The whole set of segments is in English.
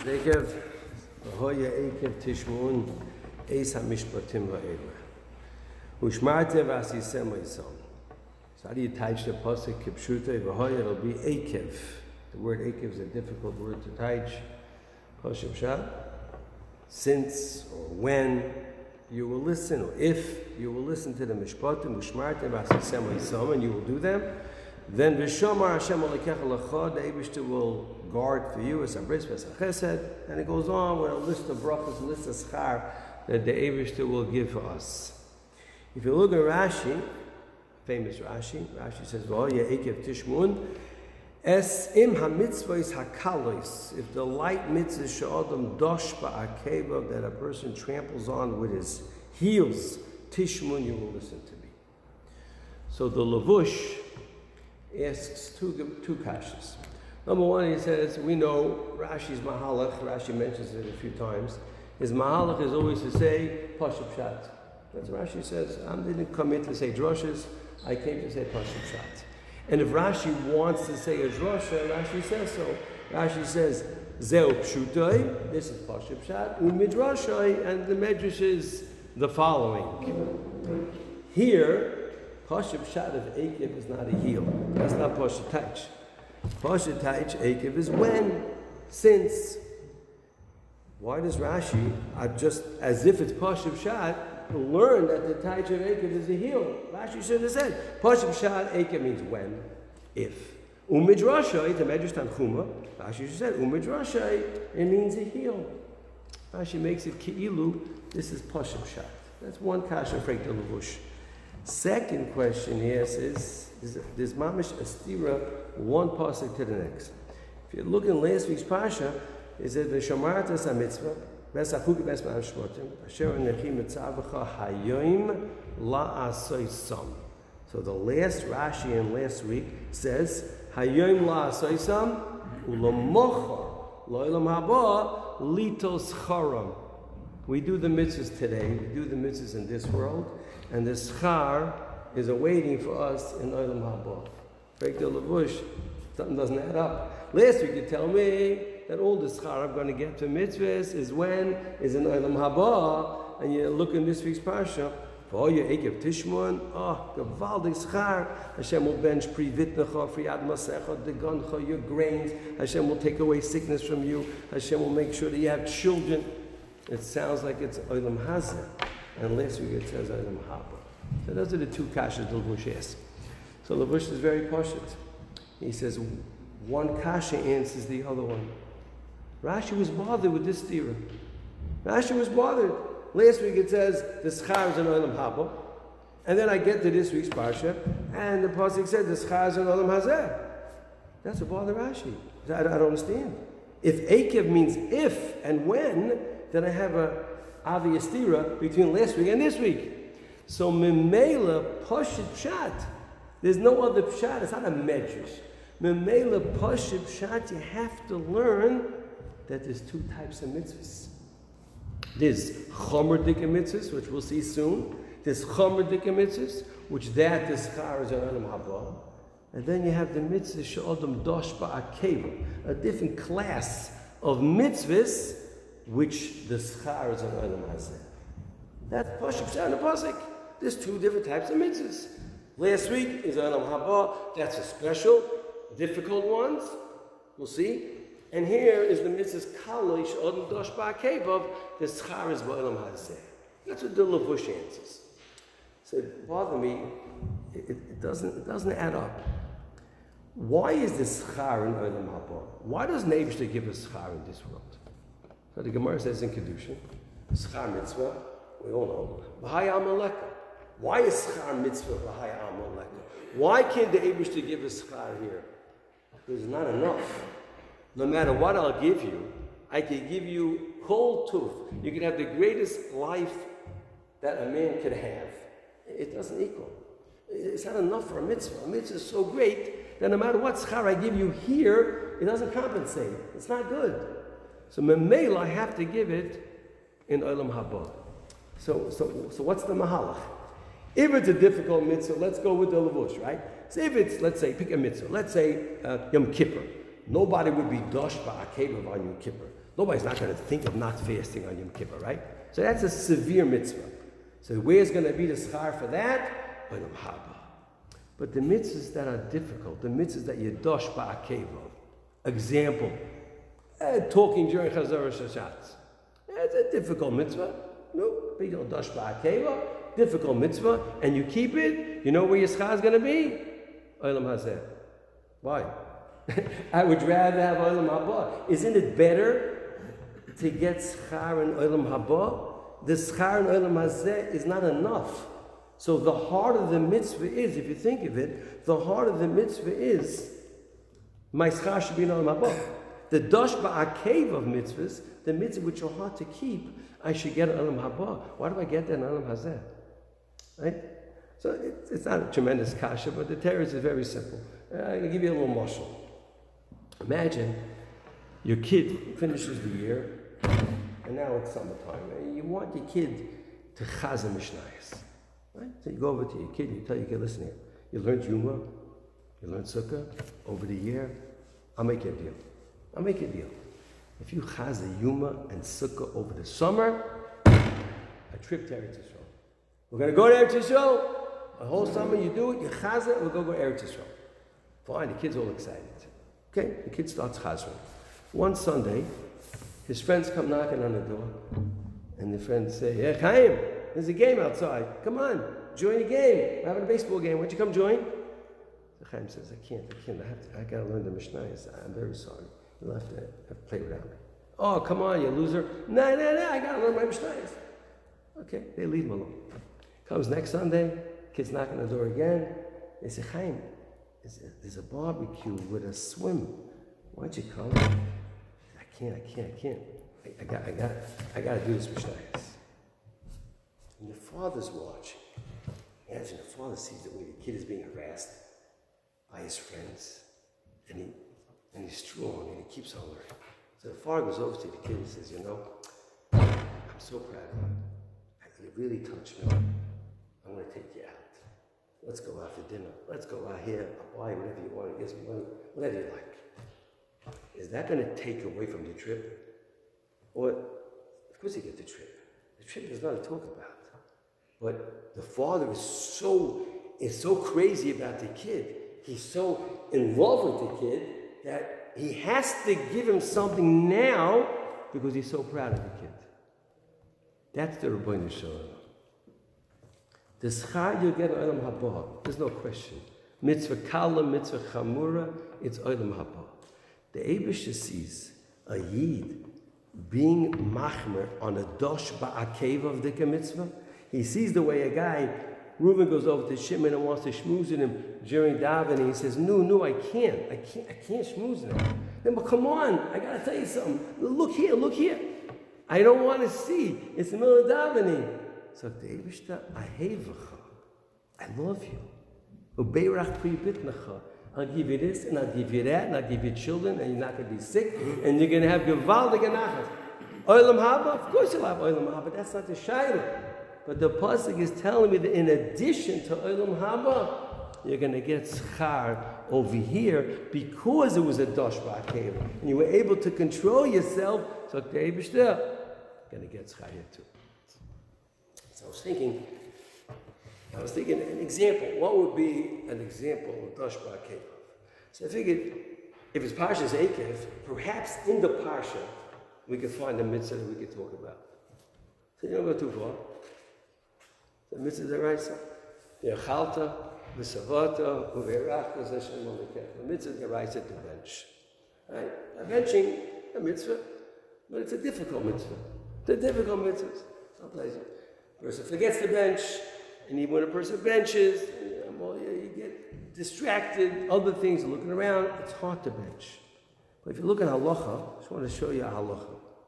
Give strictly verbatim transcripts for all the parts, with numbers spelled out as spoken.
Negev, Hoya Ekev Tishmun, Eis HaMishpatim Va'ela. Ushmarte Vasisem Oisam. So how do you touch the pasuk Kipshute V'Hoya? It'll be Ekev. The word Ekev is a difficult word to touch. Pasuk Shat. Since or when you will listen, or if you will listen to the Mishpatim, Ushmarte Vasisem Oisam, and you will do them, then V'Shomar Hashem Alekecha L'cha, the Eibishter will guard for you as a bris Pesach Chesed, and it goes on with a list of brachas, a list of schar that the Eibishter will give for us. If you look at Rashi, famous Rashi, Rashi says, "V'ho ye'ekev tishmun es im hamitzvos hakalos." If the light mitzvah she'adam dosh ba'akeva, that a person tramples on with his heels, tishmun, you will listen to me. So the Lavush asks two, two kashas. Number one, he says, we know Rashi's mahalach, Rashi mentions it a few times. His mahalach is always to say, Pashup Shat. That's what Rashi says. I didn't come in to say droshes, I came to say Pashup Shat. And if Rashi wants to say a drosha, Rashi says so. Rashi says, Zeu Pshutoi, this is Pashup Shat, Umidrashoi, and the Medrash is the following. Here, Pashup Shat of Ekev is not a heel. That's not Pashup Taich. Pashup Taich Ekev is when, since. Why does Rashi, uh, just as if it's Pashup Shat, learn that the Taich of Ekev is a heel? Rashi should have said, Pashup Shat Ekev means when, if. Umidrashai, the Medrash Tanchuma, Rashi should have said, Umidrashai, it means a heel. Rashi makes it Ki'ilu, this is Pashup Shat. That's one kasha freik the Lavush. Second question he asks is, is there's mamish astira, one pasuk to the next. If you look in last week's pasha, it said v'shamartas hamitzvah v'sachuki b'esman shmotim asher nechim mitzavacha hayoim la'asoisam. So the last Rashi in last week says hayoim la'asoisam u'lamocha lo'elam haba litos charam. We do the mitzvahs today, we do the mitzvahs in this world, and the schar is awaiting for us in Olam Haba. Break the Lavush, something doesn't add up. Last week you tell me that all the schar I'm going to get for mitzvahs is when, is in Olam Haba, and you look in this week's parsha, for you Ekev Tishmun, oh, Gavaldik schar, Hashem will bench pri vitnecha, pri ad masecha, degoncha, your grains, Hashem will take away sickness from you, Hashem will make sure that you have children. It sounds like it's Olam Hazeh, and last week it says Olam Haba. So those are the two kashas Lavush asks. So Lavush is very cautious. He says one kasha answers the other one. Rashi was bothered with this theory. Rashi was bothered. Last week it says the schar is in Olam Haba, and then I get to this week's parsha, and the pasuk said the schar is in Olam Hazeh. That's what bothered Rashi. I, I don't understand. If Ekev means if and when, then I have a obvious stira between last week and this week. So Memela Pashut Pshat. There's no other Pshat. It's not a medrash. Memela Pashut Pshat. You have to learn that there's two types of mitzvahs. There's Chomer Dika mitzvahs, which we'll see soon. There's Chomer Dika mitzvahs, which that is Schar is Olam Haba. And then you have the mitzvahs She'odam Dosh Ba'akeva, a different class of mitzvahs, which the schar is on Olam Hazeh. That's Pashup Shat and the pasuk. There's two different types of mitzvahs. Last week is Olam Haba. That's a special, difficult ones. We'll see. And here is the mitzvahs Kalosh Odom Dosh Ba'akevav. The schar is Olam Hazeh. That's what the Lavush answers. So it bothered me. It, it doesn't. It doesn't add up. Why is the schar in Olam Haba? Why does Neibishter give us schar in this world? So the Gemara says in Kedushin, schar mitzvah, we all know. V'hai amaleka. Why is schar mitzvah v'hai amaleka? Why can't the Eibishter give us schar here? Because it's not enough. No matter what I'll give you, I can give you whole tooth. You can have the greatest life that a man could have. It doesn't equal. It's not enough for a mitzvah. A mitzvah is so great that no matter what schar I give you here, it doesn't compensate. It's not good. So memela, I have to give it in Olam Haba. So, so, so what's the mahalach? If it's a difficult mitzvah, let's go with the Lavush, right? So if it's, let's say, pick a mitzvah. Let's say uh, Yom Kippur. nobody would be dosh ba'akevav on Yom Kippur. Nobody's not going to think of not fasting on Yom Kippur, right? So that's a severe mitzvah. So where's going to be the schar for that? Olam haba. But the mitzvahs that are difficult, the mitzvahs that you dosh ba'akevav. Example, uh, talking during Chazar Shashatz. That's a difficult mitzvah. No, but you don't dosh ba'akevav. Difficult mitzvah, and you keep it. You know where your schar is going to be? Olam hazeh. Why? I would rather have Olam haba. Isn't it better to get schar in Olam haba? The schar in Olam hazeh is not enough. So the heart of the mitzvah is, if you think of it, the heart of the mitzvah is, my schar should be in Olam haba. The dosh ba'akev of mitzvahs, the mitzvah which are hard to keep, I should get in Olam haba. Why do I get that in Olam hazeh? Right? So it, it's not a tremendous kasha, but the teretz is very simple. Uh, I'll give you a little marshal. Imagine your kid finishes the year, and now it's summertime, and you want your kid to chaz mishnayos. Right? So you go over to your kid and you tell your kid, listen here, you learned Yuma, you learned Sukkah over the year, I'll make you a deal. I'll make you a deal. If you chaz a Yuma and Sukkah over the summer, a trip to Eretz Yisrael. We're going to go to Eretz Yisrael. A whole summer you do it, you chaz it, we'll go to Eretz Yisrael. Fine, the kid's all excited. Okay, the kid starts chazering. One Sunday, his friends come knocking on the door, and the friends say, "Hey, Chaim, there's a game outside. Come on, join the game. We're having a baseball game. Why don't you come join?" So Chaim says, "I can't, I can't. I have to, I got to learn the Mishnayos. I'm very sorry. You'll have to, have to play without me." "Oh, come on, you loser." "No, no, no, I got to learn my Mishnayos." Okay, they leave him alone. Comes next Sunday, kids knock on the door again. They say, "Chaim, there's a barbecue with a swim. Why don't you come?" "I can't, I can't, I can't. I, I got, I got, I got to do this Mishnayos." And the father's watching. Imagine the father sees the way the kid is being harassed by his friends, and he, and he's strong, and he keeps on learning. So the father goes over to the kid and says, "You know, I'm so proud of you. You really touched me. I want to take you out. Let's go out for dinner. Let's go out here. I'll buy you whatever you want. Get some money, whatever you like." Is that going to take away from the trip? Or, of course you get the trip. The trip is not to talk about. But the father is so, is so crazy about the kid. He's so in love with the kid that he has to give him something now because he's so proud of the kid. That's the Rabbeinu Shalom. The schar you get Olam haba, there's no question. Mitzvah kala, mitzvah chamura, it's Olam haba. The Eibusha sees a yid being machmer on a dosh ba'akev of the mitzvah. He sees the way a guy, Reuven goes over to Shimon and wants to schmooze in him during davening. He says, "No, no, I can't. I can't. I can't schmooze in him." Then, but come on, I gotta tell you something. Look here, look here. I don't want to see. It's the middle of davening. So the Eibishter, ahevacha, I love you. Ubeirach pri bitnacha. I'll give you this, and I'll give you that, and I'll give you children, and you're not going to be sick, and you're going to have gewaldige nachas. Olam haba, of course you'll have olam haba. That's not the shayla. But the pasuk is telling me that in addition to olam haba, you're going to get schar over here because it was a dosh ba'akev, and you were able to control yourself. So the Eibishter, going to get schar here too. So I was thinking, I was thinking an example. What would be an example of dosh ba'akev? So I figured, if it's Parshas Eikev, perhaps in the Parsha, we could find a mitzvah that we could talk about. So you don't go too far. The mitzvah deraisa, Yachalta, V'savata, Uverach, V'zeshem Molekech. The mitzvah deraisa to bench. Right? A benching a mitzvah, but it's a difficult mitzvah. It's a difficult mitzvah. It's not pleasant. A person forgets to bench, and even when a person benches, you, know, well, you get distracted, other things are looking around, it's hard to bench. But if you look at halacha, I just want to show you a halacha.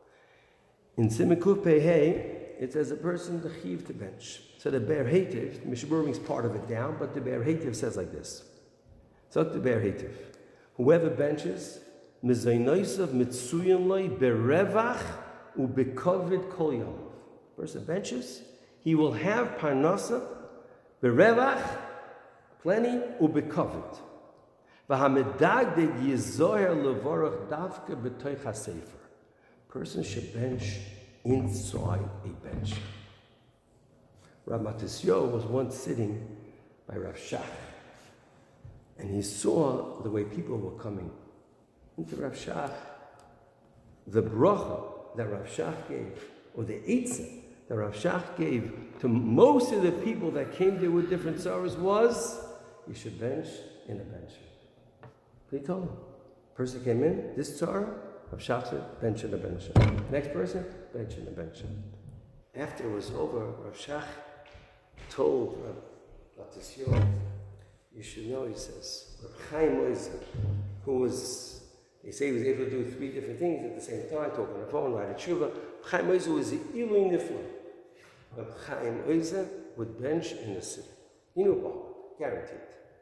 In Simikuf Pehei, it says a person the chiv to bench. So the Be'er Hetiv, the Mishnah brings part of it down, but the Be'er Hetiv says like this. So the Be'er Hetiv, whoever benches, mizaynoisav mitsuyin loy berevach ubekovid kol yom. Person benches, he will have parnasa berevach, plenty, ubekovid. V'hamedagdeg yizoher levorach davke b'toich hasefer. Person should bench inside a bench. Rav Matisyahu was once sitting by Rav Shach, and he saw the way people were coming into Rav Shach. The bracha that Rav Shach gave, or the eitzah that Rav Shach gave to most of the people that came there with different sorrows was, you should bench in a bench. He told him. Person came in, this tzara, Rav Shach said, bench in a bench. Next person, bench in a bench. After it was over, Rav Shach told Rav Matisyahu, you should know, he says, Rav Chaim Oizer, who was, they say he was able to do three different things at the same time, talk on the phone, write a tshuva. Rav Chaim Oizer was the Ilui Nifla. Rav Chaim Oizer would bench in the city. He knew about it, guaranteed.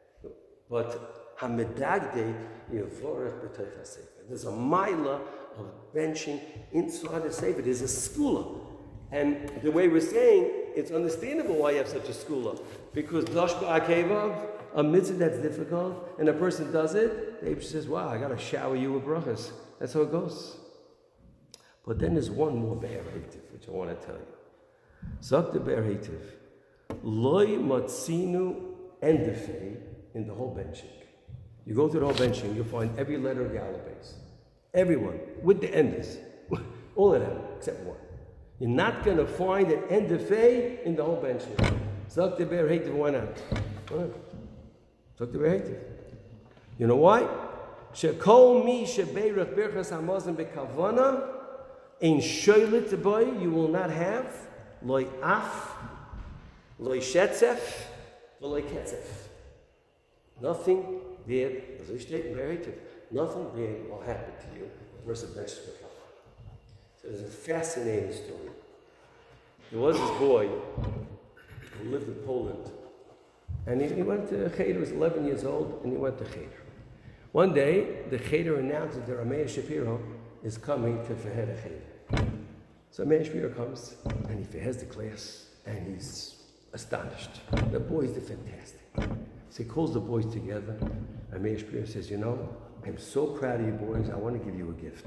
But Hamedagde Yevorech B'toich HaSefer. There's a mila of benching inside the sefer. There's a skula. And the way we're saying, it's understandable why you have such a skula. Because Dosh Ba'akevav, a mitzvah that's difficult, and a person does it, the Abishah says, wow, I got to shower you with brachas. That's how it goes. But then there's one more Be'er Heitiv, which I want to tell you. Zok the Be'er Heitiv, Loi Matzinu Endefei in the whole benching. You go through the whole benching, you'll find every letter of the alphabet. Everyone, with the enders. All of them, except one. You're not going to find an endefei in the whole benching. Zok the Be'er Heitiv, why not? Why not? Zok the Be'er Heitiv. You know why? Shekol mi shebeirach birchas hamazon bekavana ein shoylet boy. You will not have loy af, loy shetzef, loy ketzef. Nothing bad, as I state in Be'er Heitiv, nothing bad will happen to you. The person benches with kavana. So there's a fascinating story. There was this boy who lived in Poland. And he, he went to Cheder, he was eleven years old, and he went to Cheder. One day, the Cheder announced that Rameir Shapiro is coming to Fehed Cheder. So Rameir Shapiro comes, and he fehes the class, and he's astonished. The boys did fantastic. So he calls the boys together, and Rameir Shapiro says, you know, I'm so proud of you boys, I want to give you a gift.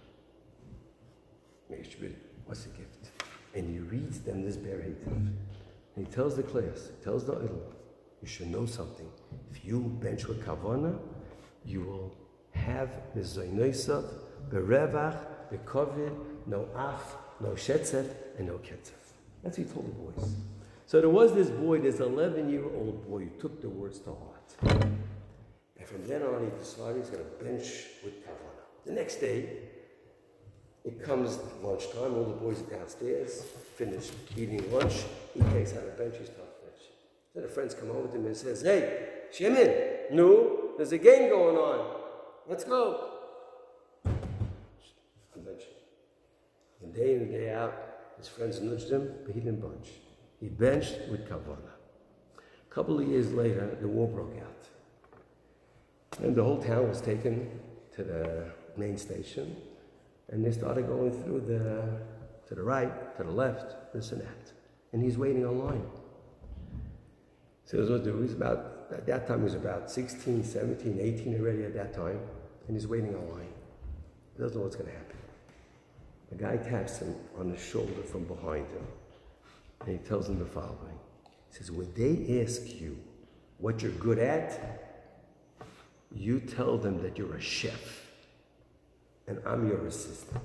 Rameir Shapiro, what's the gift? And he reads them this Be'er Heitiv. And he tells the class, he tells the idol, you should know something. If you bench with kavana, you will have mizoynoisav, berevach, bekovid, no af, no shetzef, and no ketzef. That's what he told the boys. So there was this boy, this eleven-year-old boy, who took the words to heart. And from then on, he decided he's going to bench with kavana. The next day, it comes lunchtime, all the boys are downstairs, finished eating lunch. He takes out a bench, he starts benching. Then the friends come over to him and says, hey, Shimon, no, there's a game going on. Let's go. I'm benching. And day in and day out, his friends nudged him, but he didn't bunch. He benched with kavana. A couple of years later, the war broke out. And the whole town was taken to the main station. And they started going through the, to the right, to the left, this and that. And he's waiting online. So he was, he was about, at that time he was about sixteen, seventeen, eighteen already at that time. And he's waiting online. He doesn't know what's going to happen. The guy taps him on the shoulder from behind him. And he tells him the following. He says, when they ask you what you're good at, you tell them that you're a chef. And I'm your assistant.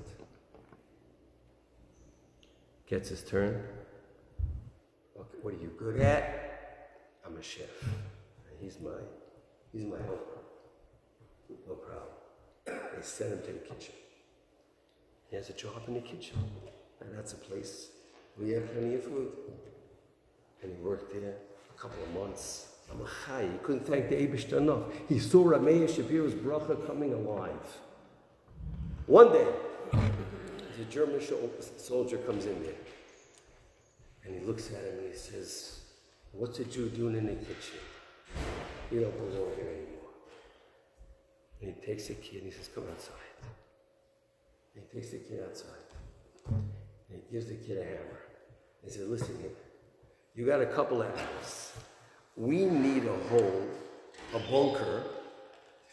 Gets his turn. Okay, what are you good at? I'm a chef. He's my, he's my helper. No problem. They send him to the kitchen. He has a job in the kitchen. And that's a place where you have plenty of food. And he worked there a couple of months. I'm a chai. He couldn't thank the Eibishter enough. He saw Rameir Shapiro's bracha coming alive. One day, the German soldier comes in there, and he looks at him and he says, what's a Jew doing in the kitchen? You don't belong here anymore. And he takes the kid and he says, come outside. And he takes the kid outside, and he gives the kid a hammer. He says, listen here, you got a couple of hours. We need a hole, a bunker,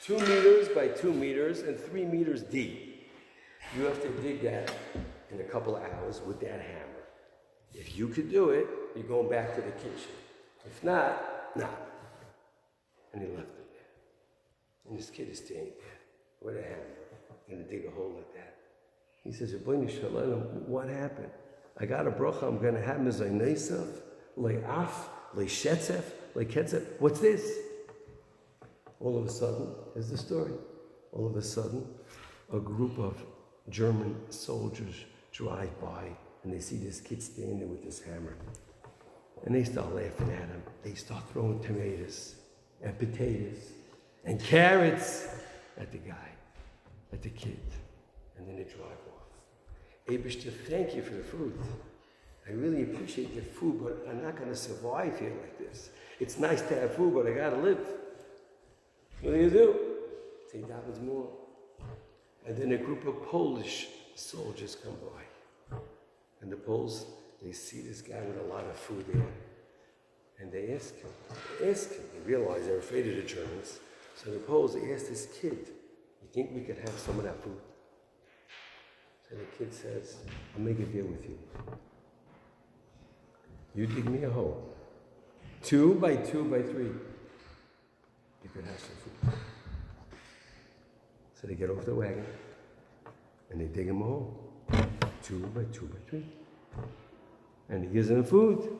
two meters by two meters and three meters deep. You have to dig that in a couple of hours with that hammer. If you could do it, you're going back to the kitchen. If not, nah. And he left it there. And this kid is staying there with a hammer, going to dig a hole like that. He says, Rabbeinu Shalom, what happened? I got a bracha, I'm going to have mezainesef, le'af, le'shetzef, le'ketzef. What's this? All of a sudden, here's the story. All of a sudden, a group of German soldiers drive by and they see this kid standing there with this hammer. And they start laughing at him. They start throwing tomatoes and potatoes and carrots at the guy, at the kid. And then they drive off. Eibishter, thank you for the food. I really appreciate the food, but I'm not going to survive here like this. It's nice to have food, but I got to live. What do you do? Say, that was more. And then a group of Polish soldiers come by. And the Poles, they see this guy with a lot of food there. And they ask him, they ask him, they realize they're afraid of the Germans. So the Poles, they ask this kid, you think we could have some of that food? So the kid says, I'll make a deal with you. You dig me a hole. Two by two by three. You could have some food. So they get off the wagon and they dig him a hole. Two by two by three. And he gives them food.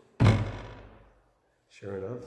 Sure enough,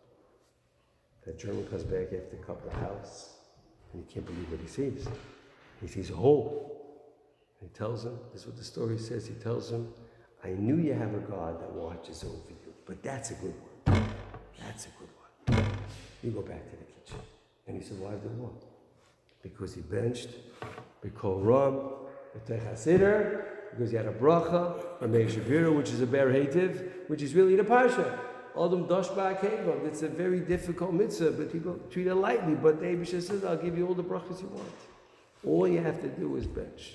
that German comes back after a couple of hours and he can't believe what he sees. He sees a hole. He tells him, this is what the story says, he tells him, I knew you have a God that watches over you, but that's a good one. That's a good one. You go back to the kitchen. And he survived the war. Because he benched, B'kol Ram, B'tech HaSiddur, because he had a bracha, from Meir Shavira, which is a ber hativ, which is really the Pasha. Adam Doshba Kegov. It's a very difficult mitzvah, but people treat it lightly. But the Eibishter says, I'll give you all the brachas you want. All you have to do is bench.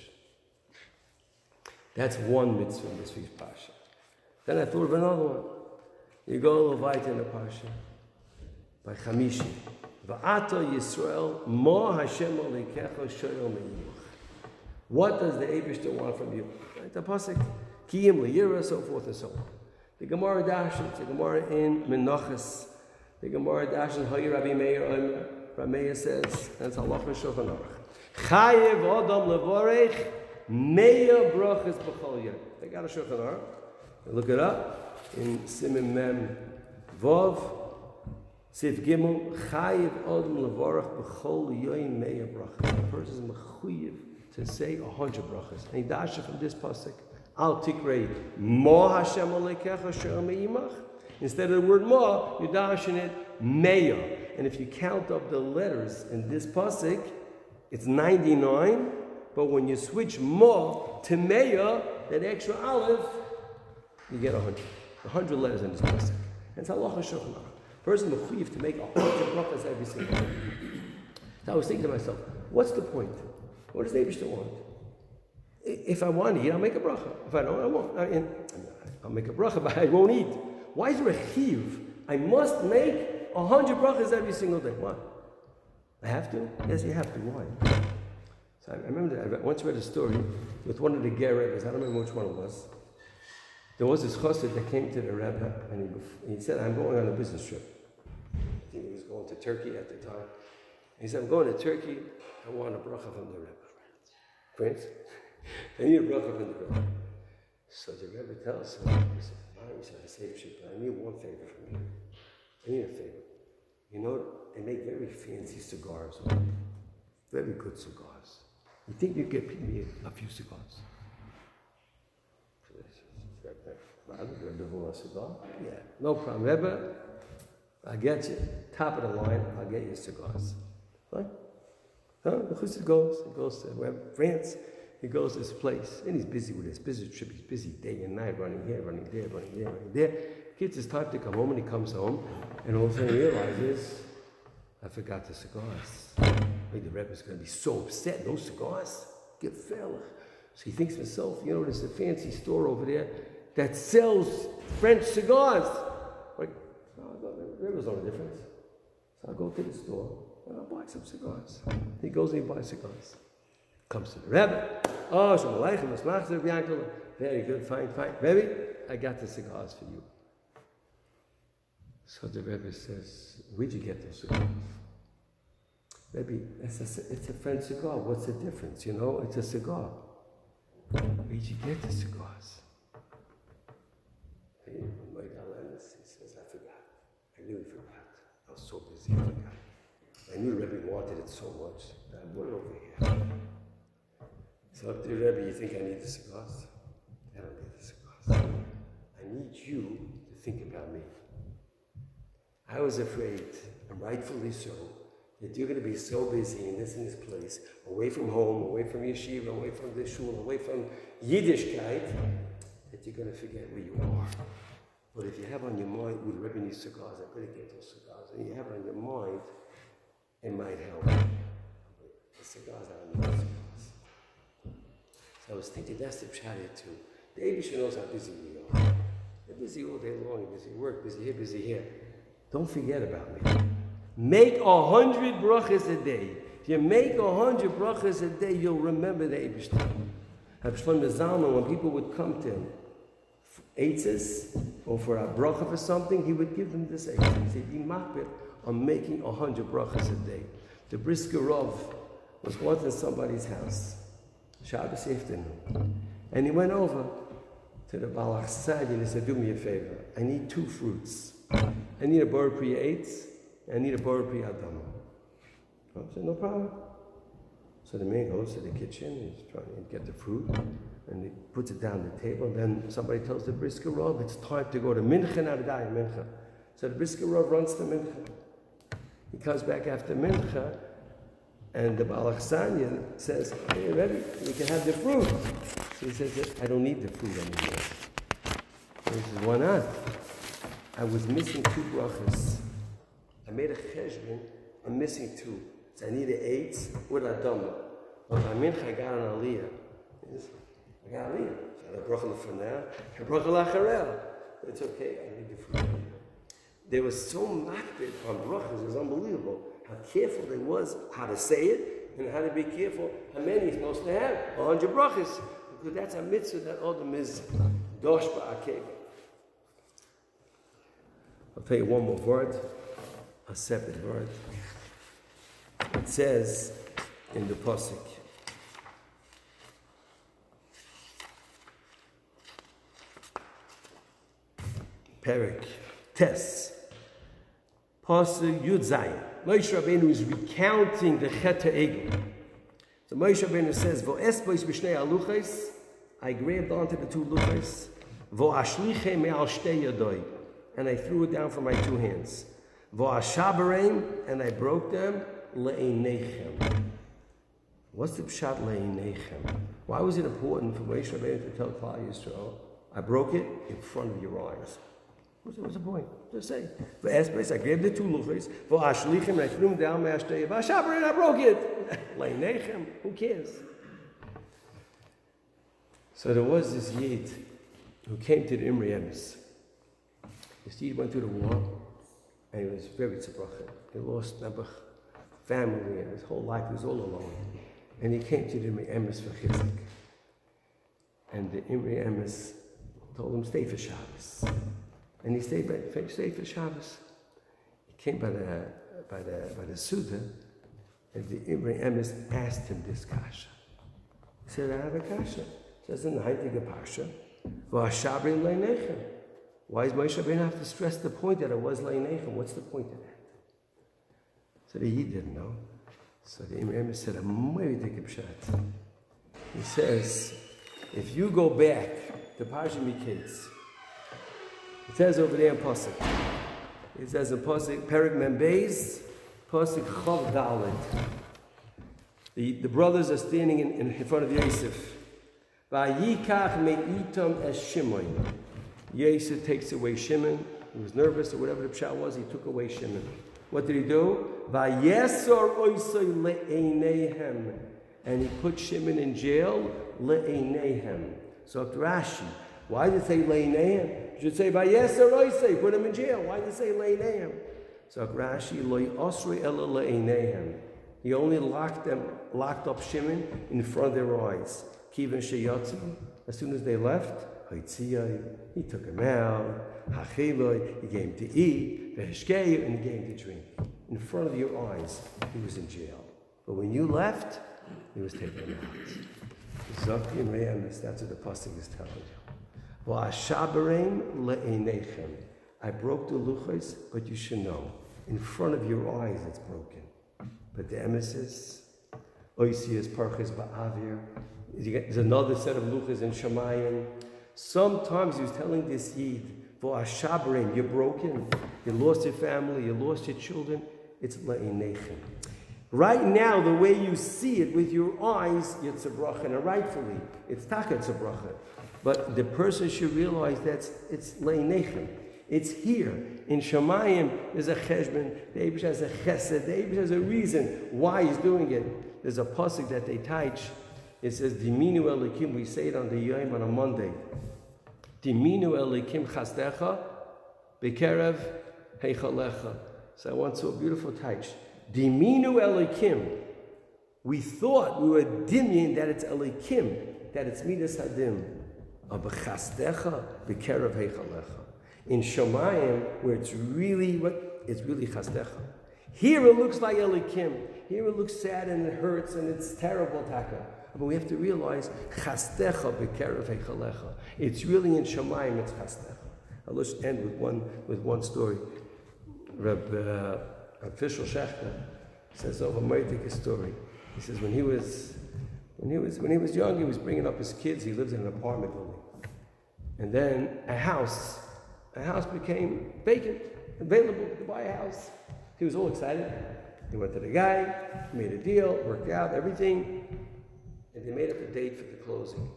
That's one mitzvah in this week's Pasha. Then I thought of another one. You go Levite in the Pasha by Chamishi. Va'ata Yisrael mo Hashem alekecha shoyel me'imach. What does the Eibishter want from you? Right? The pasuk kiyim le'yira, so forth and so on. The Gemara dashes, the Gemara in Menachos, the Gemara dashes Hayi Rabbi Meir Omer. Rabbi Meir says, that's halacha Shulchan Aruch. Chayev Adam levorech Meya brachas b'chol yom. They got a Shulchan Aruch. Look it up in Siman Mem Vov, Sif Gimel. Chayev Adam levorech b'chol yom Meya brachas. A person is mechuyev to say a hundred brachas. And he dashes from this pasuk. Al tikrei mo Hashem alekecha she'el me'imach. Instead of the word mo, you're dashing it meya. And if you count up the letters in this pasuk, it's ninety-nine. But when you switch mo to meya, that extra aleph, you get a hundred. A hundred letters in this pasuk. And it's halacha shulchan aruch. Person mechuyev to make a hundred brachas every single day. So I was thinking to myself, what's the point? What does the Eibishter want? If I want to eat, I'll make a bracha. If I don't, I won't. I, I'll make a bracha, but I won't eat. Why is there a chiyuv? I must make a hundred brachas every single day. Why? I have to? Yes, you have to. Why? So I remember that I once read a story with one of the Ger Rebbes. I don't remember which one it was. There was this chassid that came to the Rebbe, and he, he said, I'm going on a business trip. I think he was going to Turkey at the time. He said, I'm going to Turkey. I want a bracha from the Rebbe. Friends? I need a bracha from the Rebbe. So the Rebbe tells him, he said, he said, I say, but I need one favor from you. I need a favor. You know, they make very fancy cigars, very good cigars. You think you could give me a few cigars? So he says, Rebbe, Rebbe wants a cigar? Yeah, no problem. Rebbe, I'll get you, top of the line, I'll get you cigars. Fine? Huh? The chassid goes, he goes to France. He goes to this place, and he's busy with his business trip. He's busy day and night, running here, running there, running there, running there. Gets his time to come home, and he comes home, and all of a sudden he realizes, I forgot the cigars. Maybe the Rebbe is going to be so upset. No cigars? Get fell. So he thinks to himself, you know, there's a fancy store over there that sells French cigars. Like, oh, the Rebbe's no difference. So I go to the store, I'll buy some cigars. He goes and he buys cigars. Comes to the Rebbe. Oh, Shalom Aleichem, Esmach, Rebbe Yankel. Very good, fine, fine. Rebbe, I got the cigars for you. So the Rebbe says, where'd you get those cigars? Rebbe, it's a, it's a French cigar. What's the difference? You know, it's a cigar. Where'd you get the cigars? He says, I forgot. I really forgot. I was so busy, I forgot. I knew the Rebbe wanted it so much that I put it over here. So up to the Rebbe, you think I need the cigars? I don't need the cigars. I need you to think about me. I was afraid, and rightfully so, that you're going to be so busy in this and this place, away from home, away from yeshiva, away from the shul, away from Yiddishkeit, that you're going to forget where you are. But if you have on your mind, with Rebbe needs cigars, I better get those cigars, and you have it on your mind, it might help. The cigars are on the cigars. So I was thinking, that's the pshat too. The Eibusher knows how busy we are. We're busy all day long, busy work, busy here, busy here. Don't forget about me. Make a hundred brachas a day. If you make a hundred brachas a day, you'll remember the Eibusher. Habshlomo Zalman, when people would come to him, for eitzes, or for a bracha for something, he would give them this eitzes. He said, be makbid on making a hundred brachas a day. The Brisker Rov was once in somebody's house, Shabbos afternoon, and he went over to the Balach Sadi and he said, do me a favor, I need two fruits. I need a Bor Priya Eitz, and I need a Bor Priya Adama. I said, no problem. So the man goes to the kitchen, he's trying to get the fruit, and he puts it down the table, and then somebody tells the Brisker Rov, it's time to go to Mincha Navdai, Mincha. So the Brisker Rov runs to Mincha. He comes back after Mincha, and the Balach Sanya says, are you ready? You can have the fruit. So he says, I don't need the fruit anymore. So he says, why not? I was missing two brachas. I made a cheshbon, I'm missing two. So I need an eight with a dama. But by mincha I got an aliyah. I got aliyah. So I had a bracha l'fanah, a bracha l'acharel. It's okay, I need the fruit. They were so makbid on brachas, it was unbelievable how careful they was, how to say it, and how to be careful how many he's supposed to have. A hundred brachas. Because that's a mitzvah that Odom is dosh ba'akeva. I'll tell you one more word, a separate word. It says in the Pasuk, Perek, Tes, Pasuk Yud Zayin. Moshe Rabbeinu is recounting the Chet HaEgel. So Moshe Rabbeinu says, Vo'esbois b'shnei aluches, I grabbed onto the two luches, Vo'ashliche me'al shtei yadoi, and I threw it down from my two hands. Vo'ashabareim, and I broke them, le'einechem. What's the pshat le'einechem? Why was it important for Moshe Rabbeinu to tell Klal Yisrael, I broke it in front of your eyes? What's the point? Just say. Vo'esbois, I grabbed the two luches, Vo'ashlichem, and I threw them down, me'ashtei, Vo'ashabareim, I broke it. Le'einechem, who cares? So there was this Yid who came to the Imre Emes. This Yid went to the war, and he was very tzibrochen. He lost Nebuch, family, and his whole life he was all alone. And he came to the Imre Emes for Chizuk. And the Imre Emes told him, stay for Shabbos. And he stayed, by, stayed for Shabbos. He came by the, by the, by the Suda, and the Imre Emes asked him this kasha. He said, I have a kasha. It says in the Heilige Parsha, V'ashabri le'nechem. Why does Moshe Rabbeinu have to stress the point that it was le'nechem? What's the point of that? So the Yid didn't know. So the Imam said, I'm very big pshat. He says, if you go back to Parsha Miketz, it says over there in Pasuk, it says in Pasuk, Perek Mem Beis, Pasuk Chav Dalet. The, the brothers are standing in, in front of Yosef. Vayikach me'itam es Shimon. Yosef takes away Shimon. He was nervous or whatever the pshat was. He took away Shimon. What did he do? Vayesor oisoi le'eineihem. And he put Shimon in jail. Le'eineihem. So after Rashi, why did it say le'eineihem? You should say Vayesor oisoi. Put him in jail. Why did it say le'eineihem? So Rashi, Lo Osri Ela Le'eineihem. He only locked them, locked up Shimon in front of their eyes. Kivan Sheyatzi, as soon as they left, he took him out. He gave him to eat. And he gave him to drink. In front of your eyes, he was in jail. But when you left, he was taken out. Zaki and Re'emes, that's what the pasuk is telling you. V'ashabareim le'einechem. I broke the luchos, but you should know, in front of your eyes it's broken. But the emesis, oisias parches ba'avir. There's another set of luchos in Shemayim. Sometimes he was telling this Yid, v'ashabareim, you're broken, you lost your family, you lost your children. It's le'einechem. Right now, the way you see it with your eyes, it's a bracha, and rightfully, it's taka, it's a bracha. But the person should realize that it's le'einechem. It's here. In Shemayim, there's a cheshbon. The Eibush has a chesed. The Eibush has a reason why he's doing it. There's a pasuk that they teach. It says, Diminu Elikim. We say it on the Yom on a Monday. Diminu Elikim chasdecha bekerev heichalecha. So I once saw a beautiful teach. Diminu Elikim. We thought, we were dimyin that it's Elikim, that it's Midas Hadim. But chasdecha bekerev heichalecha. In Shemayim, where it's really what it's really chasdecha. Here it looks like Elikim. Here it looks sad and it hurts and it's terrible taka. But we have to realize chasdecha bekerev heichalecha. It's really in Shemayim. It's chasdecha. I'll just end with one with one story. Reb uh, Official Shechter says over Meitik story. He says when he was when he was when he was young, he was bringing up his kids. He lives in an apartment building, and then a house. The house became vacant, available to buy a house. He was all excited. He went to the guy, made a deal, worked out everything, and they made up a date for the closing.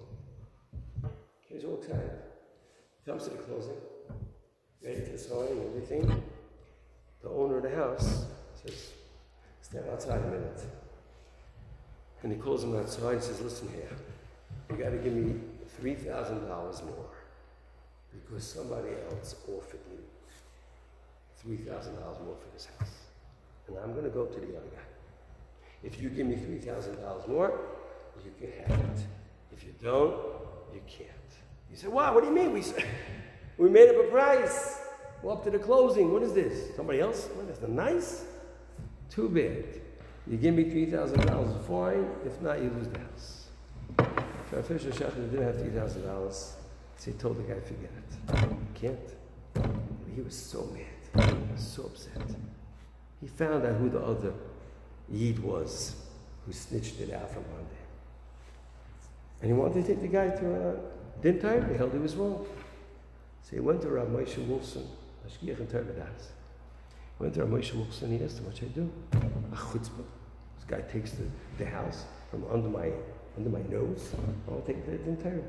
He was all excited. He comes to the closing, ready to sign and everything. The owner of the house says, step outside a minute. And he calls him outside and says, listen here, you got to give me three thousand dollars more. Because somebody else offered me three thousand dollars more for this house. And I'm going to go to the other guy. If you give me three thousand dollars more, you can have it. If you don't, you can't. He said, wow, what do you mean? We, we made up a price. Well, up to the closing. What is this? Somebody else? Well, that's not nice. Too bad. You give me three thousand dollars, fine. If not, you lose the house. So Official Shechter didn't have three thousand dollars. So he told the guy, forget it. Can't. He was so mad. He was so upset. He found out who the other Yid was who snitched it out from one day. And he wanted to take the guy to a din time. He held he was wrong. So he went to Rav Moshe Wolfson, Mashgiach and Tervadas. He went to Rav Moshe Wolfson and he asked him, what should I do? A chutzpah. This guy takes the, the house from under my under my nose. I want to take the din time.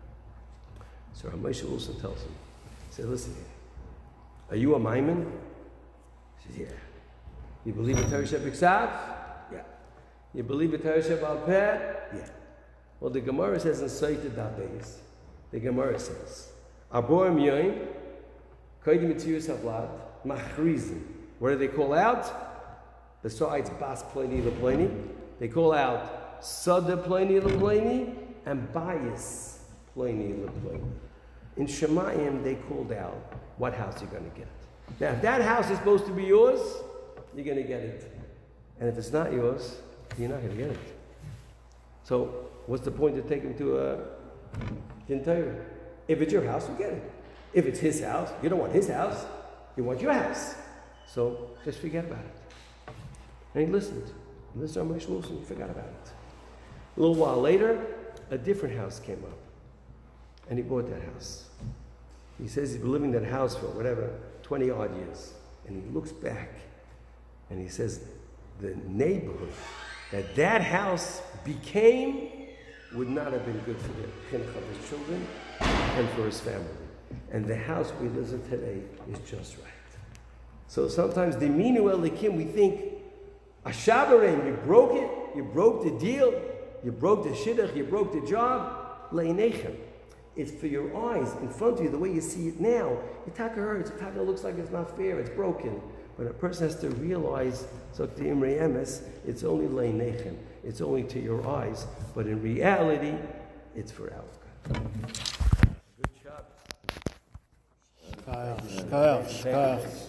So Rav Moshe Wolfson tells him, he said, listen here, are you a Maimon? He says, yeah. You believe in Torah Shebiksav? Yeah. You believe in Torah Shebal Peh? Yeah. Well, the Gemara says in Sotah Dabeis, the Gemara says, Aborim Yoim, Kodim Mitziyus Havlad, Machrizim. What do they call out? Besides Bas Pleni Lepleni, they call out Sada Pleni Lepleni and Bias Pleni Lepleni. In Shemayim, they called out what house you're going to get. Now, if that house is supposed to be yours, you're going to get it. And if it's not yours, you're not going to get it. So, what's the point of taking him to a din Torah? If it's your house, you get it. If it's his house, you don't want his house, you want your house. So, just forget about it. And he listened. He listened to Moshe Wolfson, he forgot about it. A little while later, a different house came up. And he bought that house. He says he's been living in that house for whatever, twenty odd years. And he looks back and he says, the neighborhood that that house became would not have been good for the chinuch of his children and for his family. And the house we live in today is just right. So sometimes the Minu Elikim, we think, Ashabarim, you broke it, you broke the deal, you broke the shidduch, you broke the job, Le'inechem. It's for your eyes, in front of you, the way you see it now. It taka hurts, it taka looks like it's not fair, it's broken. But a person has to realize, so the Imrei Emes, it's only Leinechem, it's only to your eyes, but in reality, it's for our good. Good job. Kyle, Kyle, Kyle.